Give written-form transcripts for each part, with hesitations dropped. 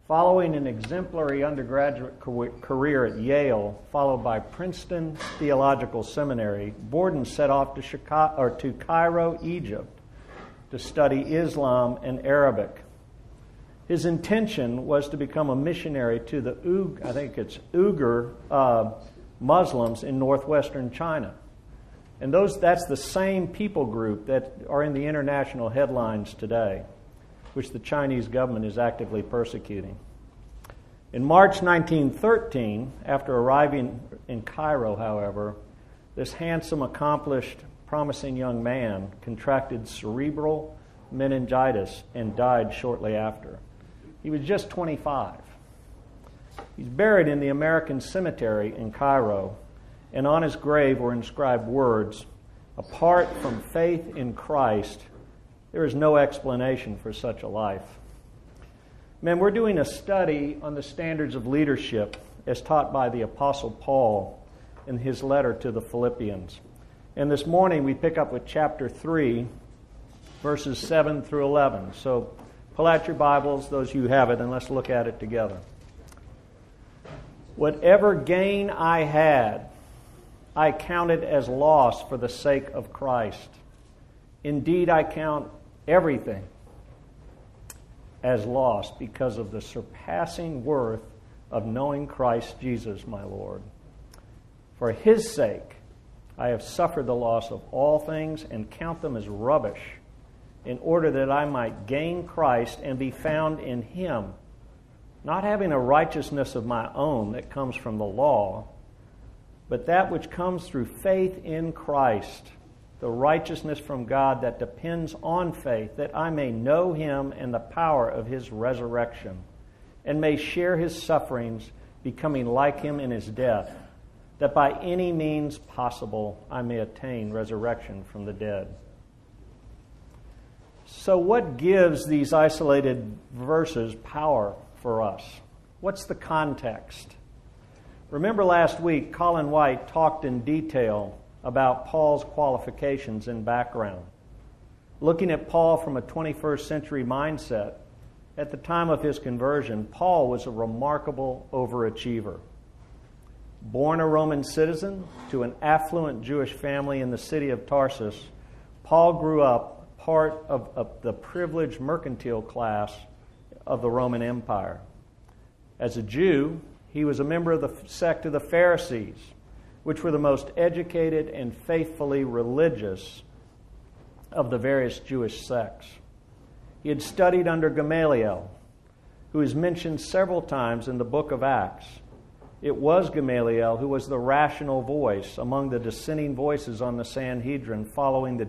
Following an exemplary undergraduate career at Yale, followed by Princeton Theological Seminary, Borden set off to Cairo, Egypt, to study Islam and Arabic. His intention was to become a missionary to the Uyghur Muslims in northwestern China. And that's the same people group that are in the international headlines today, which the Chinese government is actively persecuting. In March 1913, after arriving in Cairo, however, this handsome, accomplished, promising young man contracted cerebral meningitis and died shortly after. He was just 25. He's buried in the American Cemetery in Cairo, and on his grave were inscribed words, "Apart from faith in Christ, there is no explanation for such a life." Men, we're doing a study on the standards of leadership as taught by the Apostle Paul in his letter to the Philippians. And this morning we pick up with chapter 3, verses 7 through 11. So pull out your Bibles, those of you who have it, and let's look at it together. "Whatever gain I had, I counted as loss for the sake of Christ. Indeed, I count everything as loss because of the surpassing worth of knowing Christ Jesus my Lord. For His sake, I have suffered the loss of all things and count them as rubbish, in order that I might gain Christ and be found in Him, not having a righteousness of my own that comes from the law, but that which comes through faith in Christ, the righteousness from God that depends on faith, that I may know Him and the power of His resurrection, and may share His sufferings, becoming like Him in His death, that by any means possible I may attain resurrection from the dead." So what gives these isolated verses power for us? What's the context? Remember last week, Colin White talked in detail about Paul's qualifications and background. Looking at Paul from a 21st century mindset, at the time of his conversion, Paul was a remarkable overachiever. Born a Roman citizen to an affluent Jewish family in the city of Tarsus, Paul grew up part of the privileged mercantile class of the Roman Empire. As a Jew, he was a member of the sect of the Pharisees, which were the most educated and faithfully religious of the various Jewish sects. He had studied under Gamaliel, who is mentioned several times in the book of Acts. It was Gamaliel who was the rational voice among the dissenting voices on the Sanhedrin following the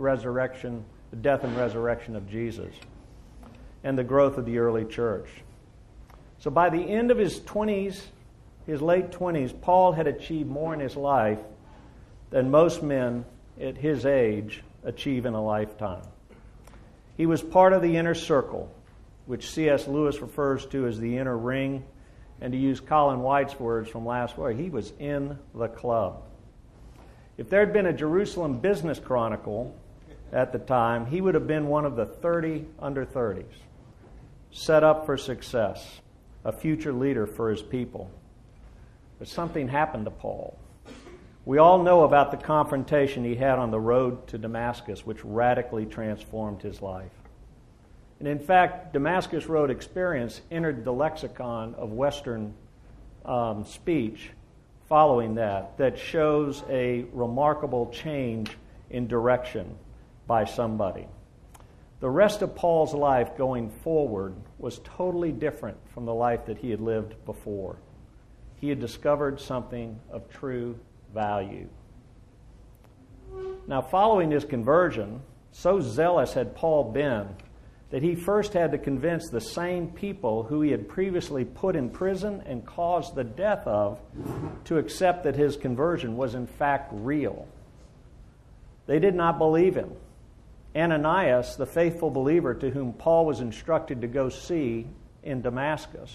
death and resurrection of Jesus and the growth of the early church. So by the end of his late 20s, Paul had achieved more in his life than most men at his age achieve in a lifetime. He was part of the inner circle, which C.S. Lewis refers to as the inner ring, and to use Colin White's words from last week, he was in the club. If there had been a Jerusalem Business Chronicle at the time, he would have been one of the 30 under 30s, set up for success, a future leader for his people. But something happened to Paul. We all know about the confrontation he had on the road to Damascus, which radically transformed his life. And in fact, Damascus Road experience entered the lexicon of Western speech following that shows a remarkable change in direction by somebody. The rest of Paul's life going forward was totally different from the life that he had lived before. He had discovered something of true value. Now, following his conversion, so zealous had Paul been that he first had to convince the same people who he had previously put in prison and caused the death of to accept that his conversion was in fact real. They did not believe him. Ananias, the faithful believer to whom Paul was instructed to go see in Damascus,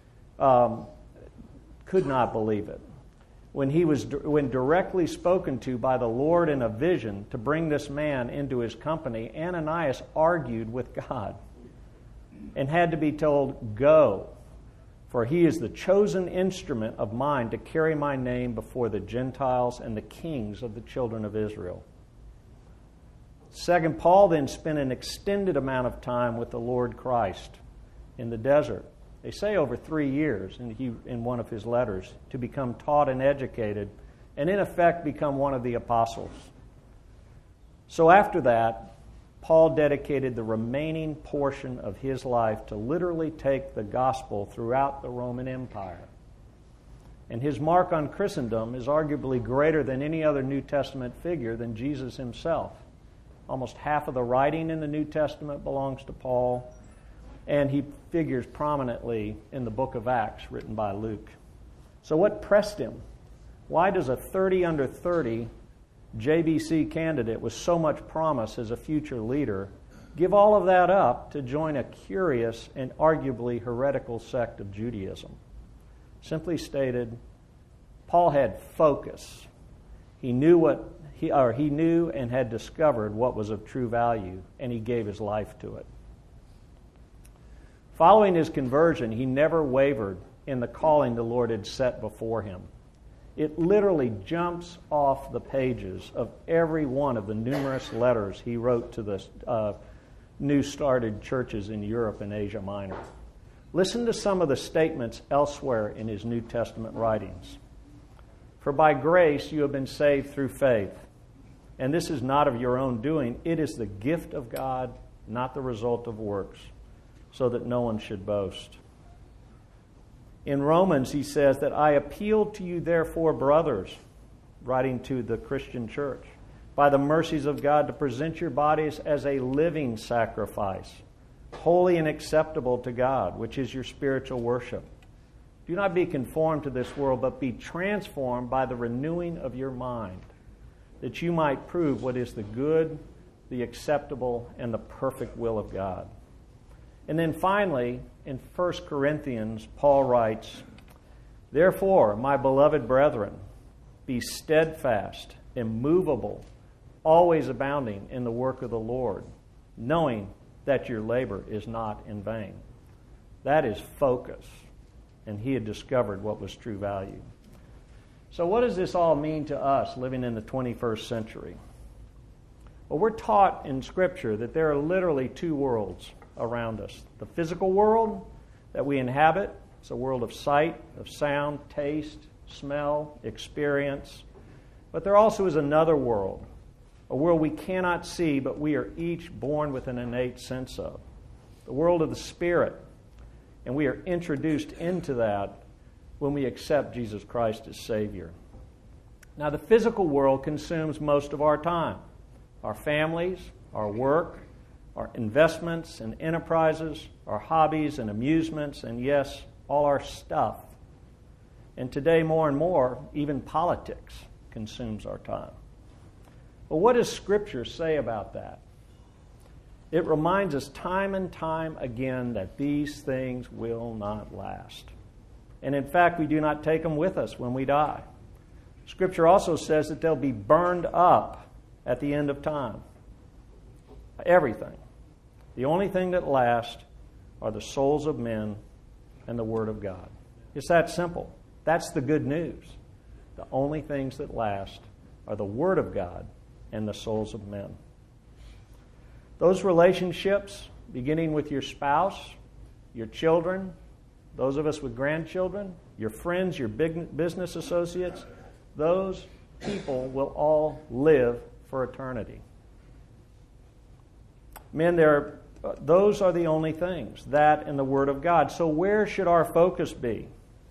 could not believe it. When directly spoken to by the Lord in a vision to bring this man into his company, Ananias argued with God and had to be told, "Go, For he is the chosen instrument of mine to carry my name before the Gentiles and the kings of the children of Israel. Second, Paul then spent an extended amount of time with the Lord Christ in the desert. They say over 3 years in one of his letters, to become taught and educated, and in effect become one of the apostles. So after that, Paul dedicated the remaining portion of his life to literally take the gospel throughout the Roman Empire. And his mark on Christendom is arguably greater than any other New Testament figure than Jesus himself. Almost half of the writing in the New Testament belongs to Paul, and he figures prominently in the book of Acts written by Luke. So what pressed him? Why does a 30 under 30 JBC candidate with so much promise as a future leader give all of that up to join a curious and arguably heretical sect of Judaism? Simply stated, Paul had focus. He knew and had discovered what was of true value, and he gave his life to it. Following his conversion, he never wavered in the calling the Lord had set before him. It literally jumps off the pages of every one of the numerous letters he wrote to the new started churches in Europe and Asia Minor. Listen to some of the statements elsewhere in his New Testament writings. For by grace you have been saved through faith, and this is not of your own doing. It is the gift of God, not the result of works, so that no one should boast. In Romans, he says that I appeal to you, therefore, brothers, writing to the Christian church, by the mercies of God, to present your bodies as a living sacrifice, holy and acceptable to God, which is your spiritual worship. Do not be conformed to this world, but be transformed by the renewing of your mind, that you might prove what is the good, the acceptable, and the perfect will of God. And then finally, in 1 Corinthians, Paul writes, therefore, my beloved brethren, be steadfast, immovable, always abounding in the work of the Lord, knowing that your labor is not in vain. That is focus, and he had discovered what was true value. So what does this all mean to us living in the 21st century? Well, we're taught in Scripture that there are literally two worlds around us. The physical world that we inhabit, it's a world of sight, of sound, taste, smell, experience. But there also is another world, a world we cannot see, but we are each born with an innate sense of. The world of the Spirit. And we are introduced into that when we accept Jesus Christ as Savior. Now, the physical world consumes most of our time. Our families, our work, our investments and enterprises, our hobbies and amusements, and yes, all our stuff. And today, more and more, even politics consumes our time. But what does Scripture say about that? It reminds us time and time again that these things will not last. And in fact, we do not take them with us when we die. Scripture also says that they'll be burned up at the end of time. Everything. The only thing that lasts are the souls of men and the Word of God. It's that simple. That's the good news. The only things that last are the Word of God and the souls of men. Those relationships, beginning with your spouse, your children, those of us with grandchildren, your friends, your big business associates, those people will all live for eternity. Men, those are the only things, that and the Word of God. So where should our focus be?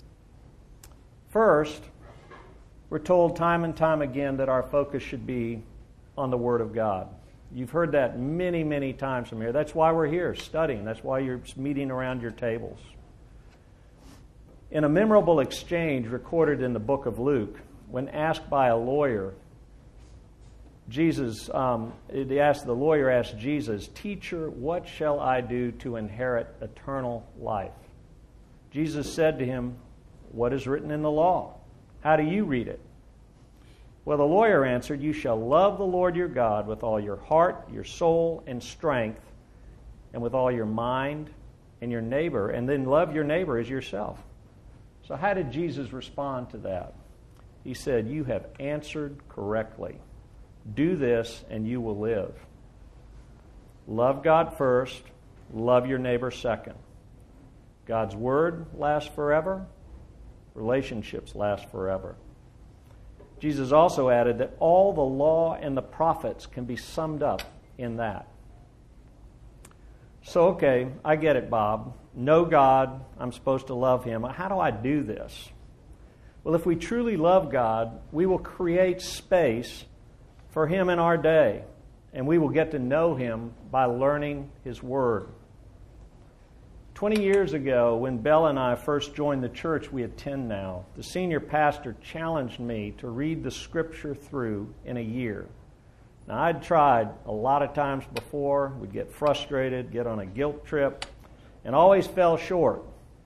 First, we're told time and time again that our focus should be on the Word of God. You've heard that many, many times from here. That's why we're here studying. That's why you're meeting around your tables. In a memorable exchange recorded in the book of Luke, when asked by a lawyer, the lawyer asked Jesus, "Teacher, what shall I do to inherit eternal life?" Jesus said to him, "What is written in the law? How do you read it?" Well, the lawyer answered, "You shall love the Lord your God with all your heart, your soul, and strength, and with all your mind, and your neighbor, and then love your neighbor as yourself." So how did Jesus respond to that? He said, "You have answered correctly. Do this and you will live. Love God first, love your neighbor second. God's word lasts forever. Relationships last forever." Jesus also added that all the law and the prophets can be summed up in that. So, okay, I get it, Bob. Know God, I'm supposed to love Him. How do I do this? Well, if we truly love God, we will create space for Him in our day, and we will get to know Him by learning His Word. 20 years ago, when Bella and I first joined the church we attend now, the senior pastor challenged me to read the Scripture through in a year. Now, I'd tried a lot of times before. We'd get frustrated, get on a guilt trip, and always fell short.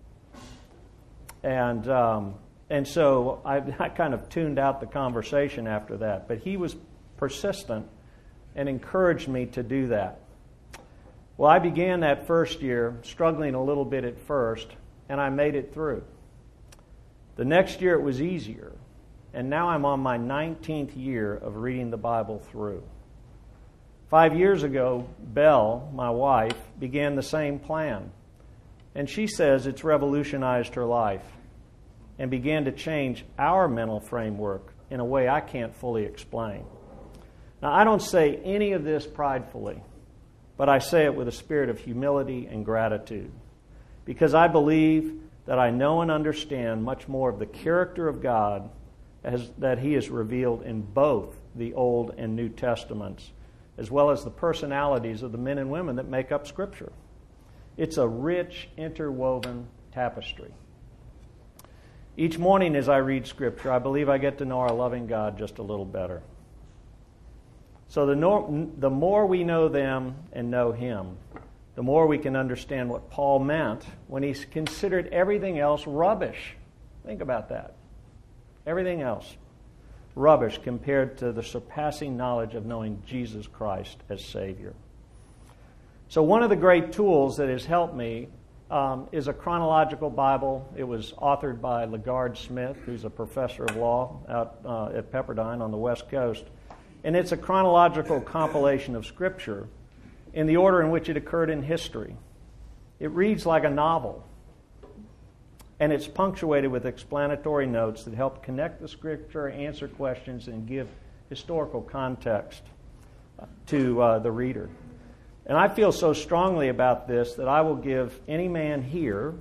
And so I kind of tuned out the conversation after that. But he was persistent and encouraged me to do that. Well, I began that first year struggling a little bit at first, and I made it through. The next year it was easier, and now I'm on my 19th year of reading the Bible through. 5 years ago, Belle, my wife, began the same plan, and she says it's revolutionized her life and began to change our mental framework in a way I can't fully explain. Now, I don't say any of this pridefully, but I say it with a spirit of humility and gratitude, because I believe that I know and understand much more of the character of God that He has revealed in both the Old and New Testaments, as well as the personalities of the men and women that make up Scripture. It's a rich, interwoven tapestry. Each morning as I read Scripture, I believe I get to know our loving God just a little better. So the more we know them and know Him, the more we can understand what Paul meant when he considered everything else rubbish. Think about that. Everything else rubbish compared to the surpassing knowledge of knowing Jesus Christ as Savior. So one of the great tools that has helped me is a chronological Bible. It was authored by LaGard Smith, who's a professor of law out at Pepperdine on the West Coast. And it's a chronological compilation of Scripture in the order in which it occurred in history. It reads like a novel, and it's punctuated with explanatory notes that help connect the Scripture, answer questions, and give historical context to the reader. And I feel so strongly about this that I will give any man here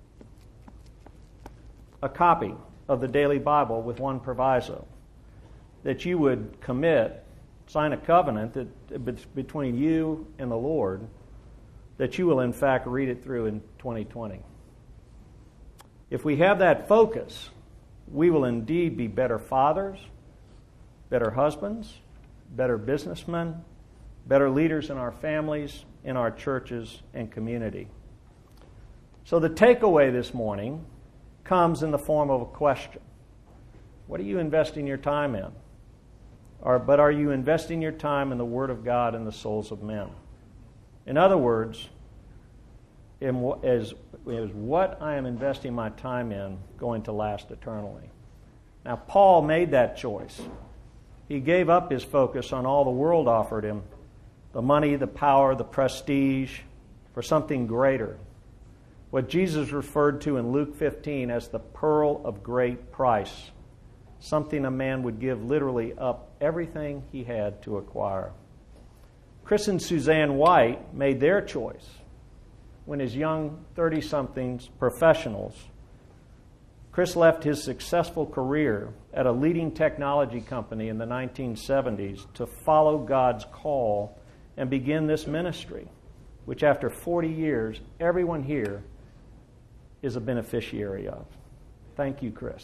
a copy of the Daily Bible with one proviso: that you would sign a covenant that between you and the Lord, that you will in fact read it through in 2020. If we have that focus, we will indeed be better fathers, better husbands, better businessmen, better leaders in our families, in our churches and community. So the takeaway this morning comes in the form of a question. What are you investing your time in? But are you investing your time in the Word of God and the souls of men? In other words, is what I am investing my time in going to last eternally? Now, Paul made that choice. He gave up his focus on all the world offered him, the money, the power, the prestige, for something greater. What Jesus referred to in Luke 15 as the pearl of great price, something a man would give literally up everything he had to acquire. Chris and Suzanne White made their choice when, as young 30-somethings professionals, Chris left his successful career at a leading technology company in the 1970s to follow God's call and begin this ministry, which after 40 years, everyone here is a beneficiary of. Thank you, Chris.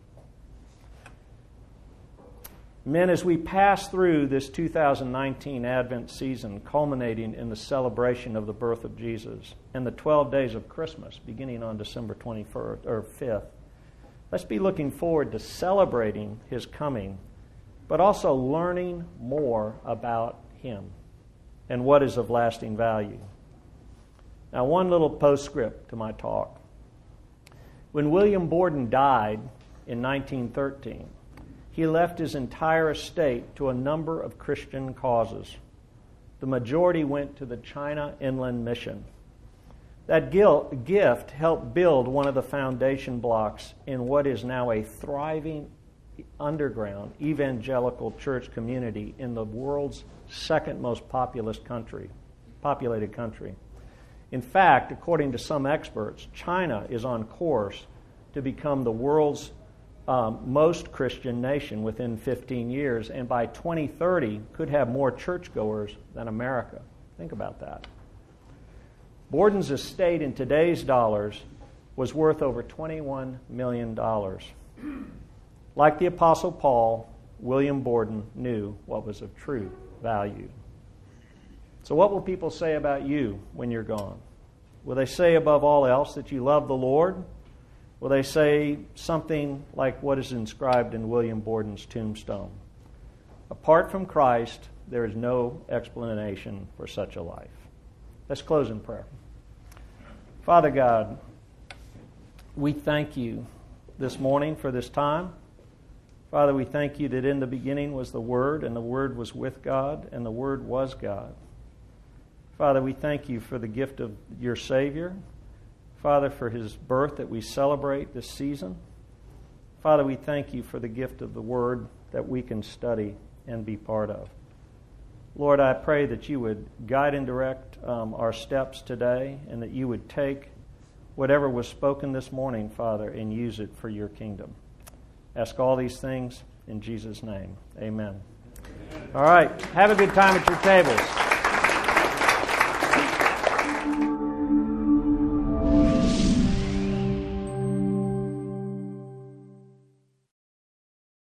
Men, as we pass through this 2019 Advent season, culminating in the celebration of the birth of Jesus and the 12 days of Christmas beginning on December 21st or 5th, let's be looking forward to celebrating His coming, but also learning more about Him and what is of lasting value. Now, one little postscript to my talk. When William Borden died in 1913, he left his entire estate to a number of Christian causes. The majority went to the China Inland Mission. That gift helped build one of the foundation blocks in what is now a thriving underground evangelical church community in the world's second most populated country. In fact, according to some experts, China is on course to become the world's most Christian nation within 15 years, and by 2030 could have more churchgoers than America. Think about that. Borden's estate in today's dollars was worth over $21 million. Like the Apostle Paul, William Borden knew what was of true value. So what will people say about you when you're gone? Will they say above all else that you love the Lord? Will they say something like what is inscribed in William Borden's tombstone? Apart from Christ, there is no explanation for such a life. Let's close in prayer. Father God, we thank you this morning for this time. Father, we thank you that in the beginning was the Word, and the Word was with God, and the Word was God. Father, we thank you for the gift of your Savior. Father, for his birth that we celebrate this season. Father, we thank you for the gift of the Word that we can study and be part of. Lord, I pray that you would guide and direct our steps today, and that you would take whatever was spoken this morning, Father, and use it for your kingdom. Ask all these things in Jesus' name. Amen. All right. Have a good time at your tables.